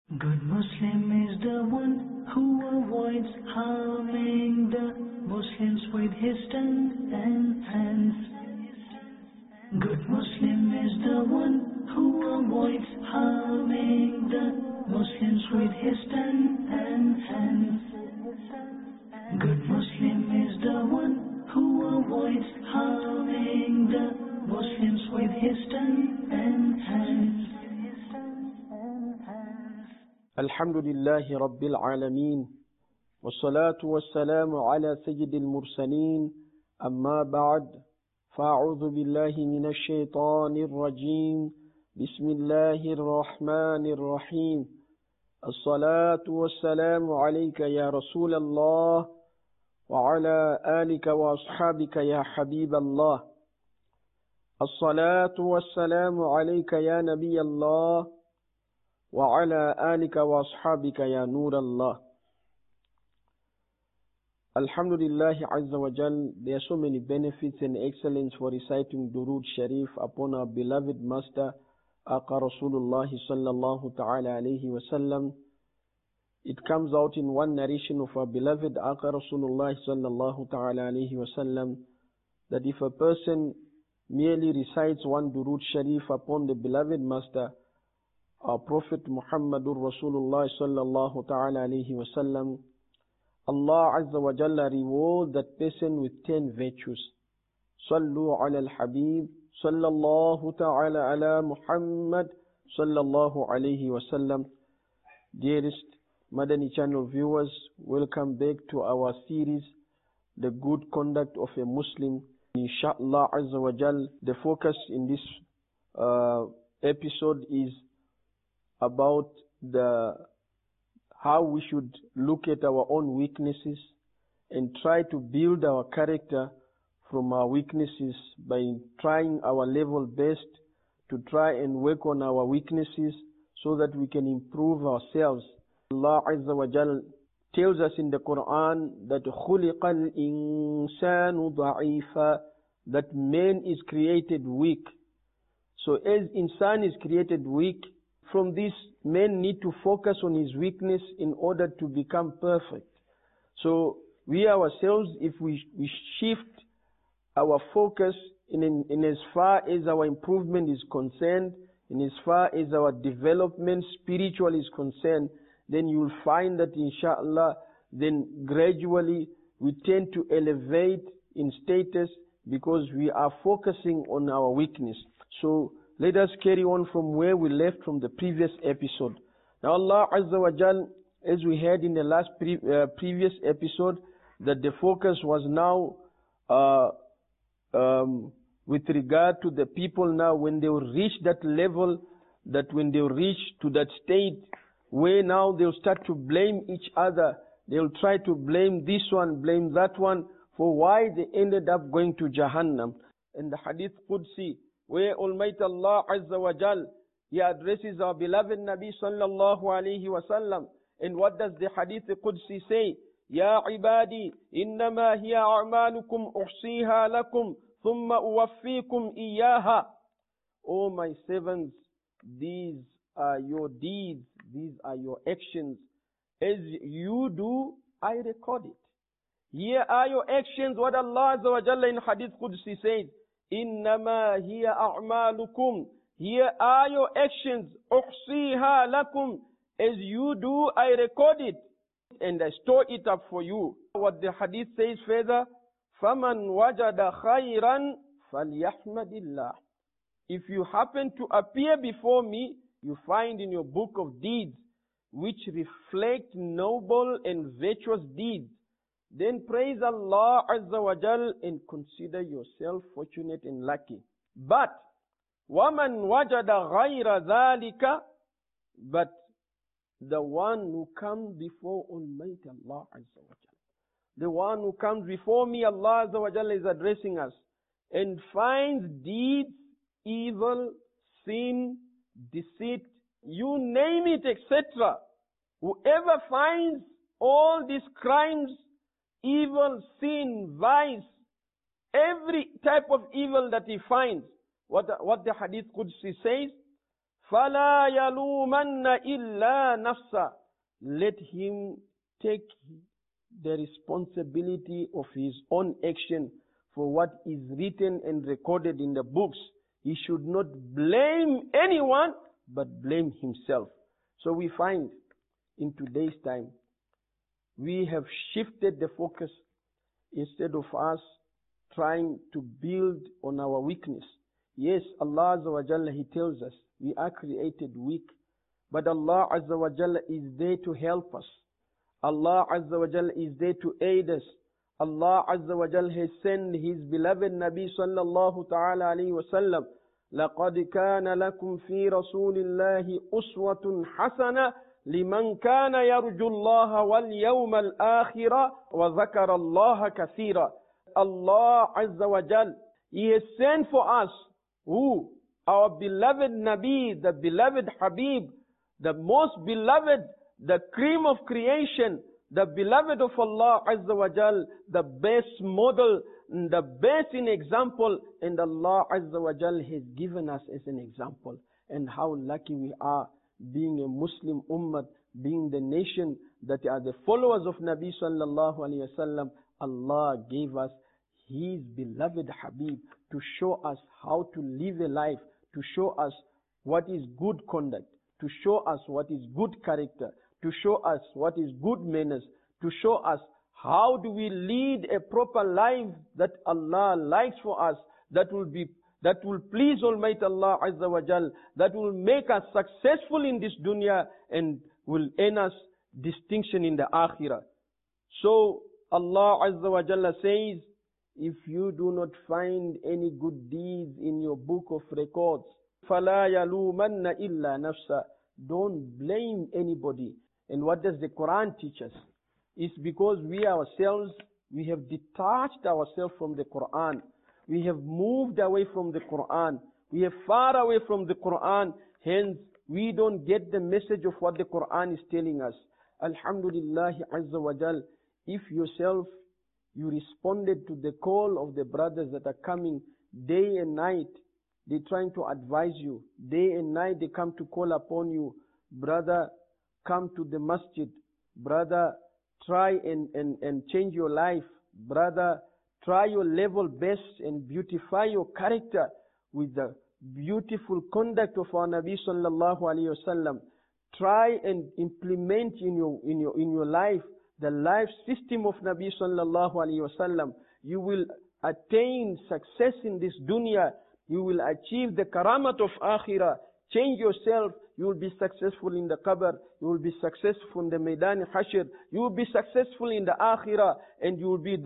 Good Muslim is the one who avoids harming the Muslims with his tongue and hands. Good Muslim is the one who avoids harming the Muslims with his tongue and hands. Good Muslim is the one who avoids harming the Muslims with his tongue and hands. الحمد لله رب العالمين والصلاة والسلام على سيد المرسلين أما بعد فأعوذ بالله من الشيطان الرجيم بسم الله الرحمن الرحيم الصلاة والسلام عليك يا رسول الله وعلى آلك وأصحابك يا حبيب الله الصلاة والسلام عليك يا نبي الله وعلى آلك وأصحابك يا نور الله. Alhamdulillah Azza wa Jal, there are so many benefits and excellence for reciting Durood Sharif upon our beloved Master Aqa Rasulullah sallallahu ta'ala alayhi wa sallam. It comes out in one narration of our beloved Aqa Rasulullah sallallahu ta'ala alayhi wa sallam that if a person merely recites one Durood Sharif upon the beloved Master, our Prophet Muhammadur Rasulullah sallallahu ta'ala alayhi wa sallam, Allah Azza wa Jalla rewards that person with 10 virtues. Sallu ala al-Habib sallallahu ta'ala ala Muhammad sallallahu alayhi wa sallam. Dearest Madani Channel viewers, welcome back to our series, The Good Conduct of a Muslim. Inshallah Azza wa Jalla, the focus in this episode is about how we should look at our own weaknesses and try to build our character from our weaknesses by trying our level best to try and work on our weaknesses so that we can improve ourselves. Allah Azza wa Jal tells us in the Quran that خُلِقَ الْإِنسَانُ ضَعِيفًا, that man is created weak. So as insan is created weak, from this, men need to focus on his weakness in order to become perfect. So we ourselves, if we shift our focus in as far as our improvement is concerned, in as far as our development spiritual is concerned, then you will find that inshallah, then gradually we tend to elevate in status because we are focusing on our weakness. So let us carry on from where we left from the previous episode. Now Allah Azza wa Jal, as we had in the last previous episode, that the focus was now with regard to the people now when they will reach that level, that when they will reach to that state where now they'll start to blame each other. They'll try to blame this one, blame that one for why they ended up going to Jahannam. In the Hadith Qudsi, where Almighty Allah Azza wa Jal, He addresses our beloved Nabi sallallahu alayhi wa sallam. And what does the Hadith Qudsi say? Ya ibadi, innama hiya a'malukum uhsiha lakum, thumma uwaffikum iyaha. O my servants, these are your deeds, these are your actions. As you do, I record it. Here are your actions, what Allah Azza wa Jalla in Hadith Qudsi says. Innama hiya a'malukum. Here are your actions. Uhsiha lakum. As you do, I record it and I store it up for you. What the hadith says further, فَمَنْ وَجَدَ خَيْرًا فَلْيَحْمَدِ اللَّهِ. If you happen to appear before me, you find in your book of deeds which reflect noble and virtuous deeds, then praise Allah Azza wa Jal and consider yourself fortunate and lucky. But وَمَنْ وَجَدَ غَيْرَ ذَلِكَ, but the one who comes before Almighty Allah Azza wa Jal, the one who comes before me, Allah Azza wa Jal is addressing us, and finds deeds, evil, sin, deceit, you name it, etc. Whoever finds all these crimes, evil, sin, vice, every type of evil that he finds, what the Hadith Qudsi says, فَلَا يَلُومَنَّ إِلَّا نَفْسَهُ. Let him take the responsibility of his own action for what is written and recorded in the books. He should not blame anyone, but blame himself. So we find in today's time, we have shifted the focus. Instead of us trying to build on our weakness. Yes, Allah Azza wa Jalla, He tells us, we are created weak. But Allah Azza wa Jalla is there to help us. Allah Azza wa Jalla is there to aid us. Allah Azza wa Jalla has sent His beloved Nabi sallallahu ta'ala alayhi wa sallam. لَقَدْ كَانَ لَكُمْ فِي رَسُولِ اللَّهِ أُسْوَةٌ حَسَنَةٌ لِمَنْ كَانَ يَرْجُو اللَّهَ وَالْيَوْمَ الْآخِرَ وَذَكَرَ اللَّهَ كَثِيرًا. Allah Azza wa Jal, He has sent for us, who? Our beloved Nabi, the beloved Habib, the most beloved, the cream of creation, the beloved of Allah Azza wa Jal, the best model, the best in example, and Allah Azza wa Jal has given us as an example. And how lucky we are, being a Muslim ummah, being the nation that are the followers of Nabi sallallahu alayhi wasallam. Allah gave us His beloved Habib to show us how to live a life, to show us what is good conduct, to show us what is good character, to show us what is good manners, to show us how do we lead a proper life that Allah likes for us, that will please Almighty Allah Azza wa Jal, that will make us successful in this dunya and will earn us distinction in the akhirah. So Allah Azza wa Jalla says, if you do not find any good deeds in your book of records, فَلَا يَلُومَنَّ إِلَّا نَفْسَهُ. Don't blame anybody. And what does the Quran teach us? It's because we ourselves, we have detached ourselves from the Quran. We have moved away from the Quran. We are far away from the Quran. Hence, we don't get the message of what the Quran is telling us. Alhamdulillah Azza wa Jal, if yourself, you responded to the call of the brothers that are coming day and night, they're trying to advise you. Day and night they come to call upon you. Brother, come to the masjid. Brother, try and change your life. Brother, try your level best and beautify your character with the beautiful conduct of our Nabi sallallahu alayhi wasallam. Try and implement in your life the life system of Nabi sallallahu alayhi wasallam. You will attain success in this dunya. You will achieve the karamat of akhirah. Change yourself. You will be successful in the qabr. You will be successful in the Maidan Hashr. You will be successful in the akhirah. And you will be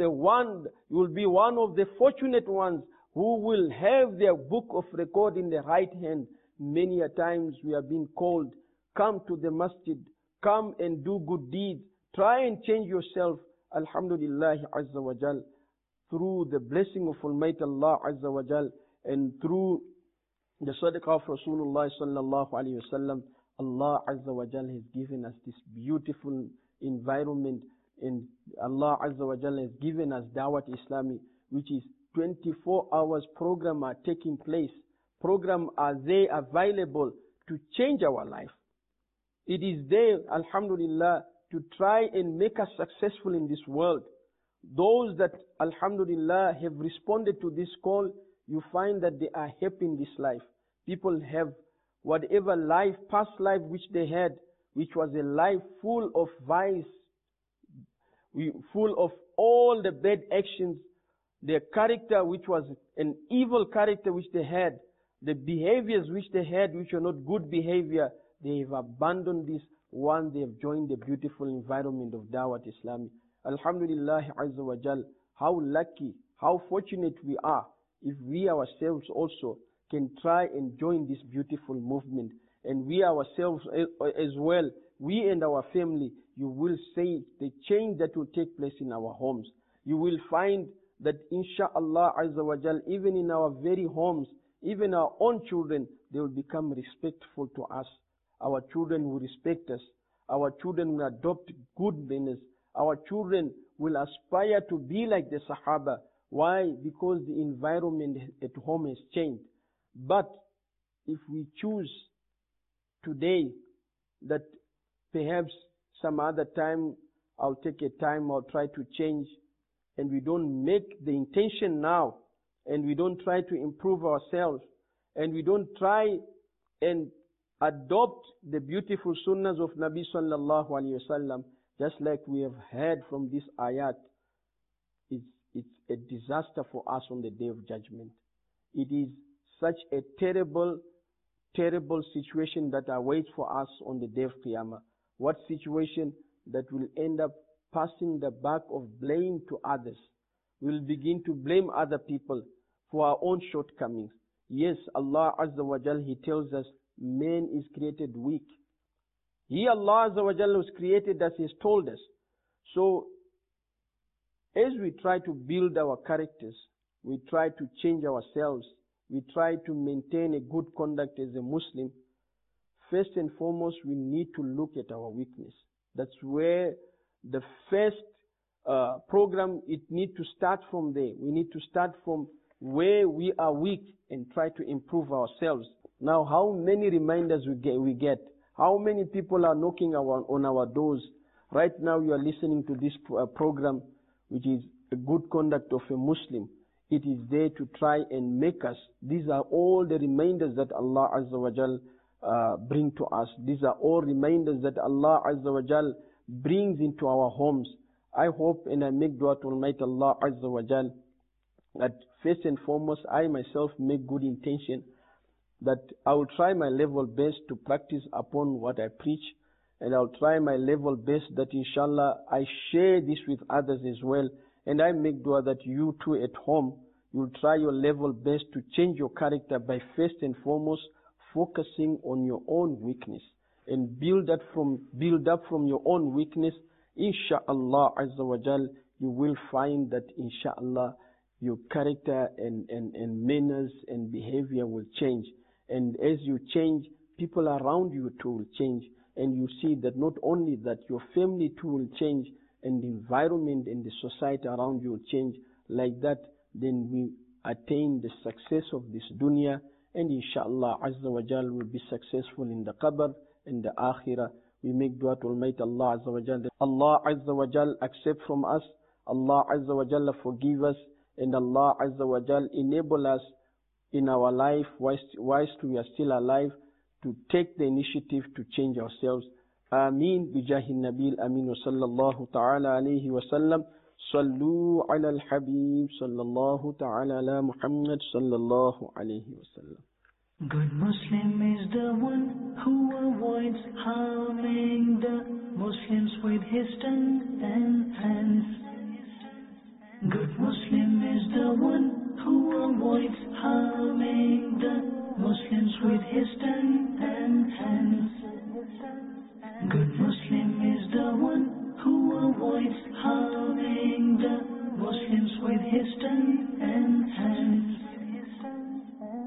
one of the fortunate ones who will have their book of record in the right hand. Many a times we have been called, come to the masjid, come and do good deeds. Try and change yourself. Alhamdulillah Azza wa Jal. Through the blessing of Almighty Allah Azza wa Jal and through the sadaqah of Rasulullah sallallahu alayhi wa sallam, Allah Azza wa Jal has given us this beautiful environment, and Allah Azza wa Jal has given us Dawat Islami, which is 24 hours program are taking place. Program are there available to change our life. It is there, alhamdulillah, to try and make us successful in this world. Those that, alhamdulillah, have responded to this call, you find that they are happy in this life. People have whatever life, past life which they had, which was a life full of vice, full of all the bad actions, their character which was an evil character which they had, the behaviors which they had which were not good behavior, they have abandoned this one, they have joined the beautiful environment of Dawat Islami. Alhamdulillah Azza wa Jal, how lucky, how fortunate we are if we ourselves also can try and join this beautiful movement. And we ourselves as well, we and our family, you will see the change that will take place in our homes. You will find that insha'Allah Azza wa Jal, even in our very homes, even our own children, they will become respectful to us. Our children will respect us. Our children will adopt good manners. Our children will aspire to be like the Sahaba. Why? Because the environment at home has changed. But if we choose today that perhaps some other time I'll take a time, I'll try to change, and we don't make the intention now, and we don't try to improve ourselves, and we don't try and adopt the beautiful sunnahs of Nabi sallallahu alaihi wasallam, just like we have heard from this ayat, it's a disaster for us on the Day of Judgment. It is such a terrible, terrible situation that awaits for us on the Day of Qiyamah. What situation? That will end up passing the buck of blame to others. We'll begin to blame other people for our own shortcomings. Yes, Allah Azza wa Jal, He tells us, man is created weak. He, Allah Azza wa Jal, was created as He has told us. So, as we try to build our characters, we try to change ourselves, we try to maintain a good conduct as a Muslim, first and foremost, we need to look at our weakness. That's where the first program, it needs to start from there. We need to start from where we are weak and try to improve ourselves. Now, how many reminders we get? How many people are knocking on our doors? Right now, you are listening to this program, which is a good conduct of a Muslim. It is there to try and make us. These are all the reminders that Allah Azza wa Jal bring to us. These are all reminders that Allah Azza wa Jal brings into our homes. I hope and I make dua to Almighty Allah Azza wa Jal that first and foremost, I myself make good intention, that I will try my level best to practice upon what I preach, and I'll try my level best that inshallah I share this with others as well. And I make dua that you too at home, you'll try your level best to change your character by first and foremost focusing on your own weakness, and build up from your own weakness. Insha'Allah Azza wa Jal, you will find that insha'Allah your character and manners and behavior will change. And as you change, people around you too will change. And you see that not only that, your family too will change, and the environment and the society around you will change. Like that, then we attain the success of this dunya, and inshallah Azza wa Jal will be successful in the qabr and the akhirah. We make dua to Almighty Allah Azza wa Jal that Allah Azza wa Jal accept from us, Allah Azza wa Jal forgive us, and Allah Azza wa Jal enable us in our life whilst we are still alive to take the initiative to change ourselves. Ameen bijahi nabil amin wa sallallahu ta'ala alayhi wa sallam. Sallu ala al-habib sallallahu ta'ala ala Muhammad sallallahu alayhi wa sallam. Good Muslim is the one who avoids harming the Muslims with his tongue and hands. Good Muslim is the one who avoids harming the Muslims with his tongue and hands. Good Muslim is the one who avoids harming the Muslims with his tongue and hands.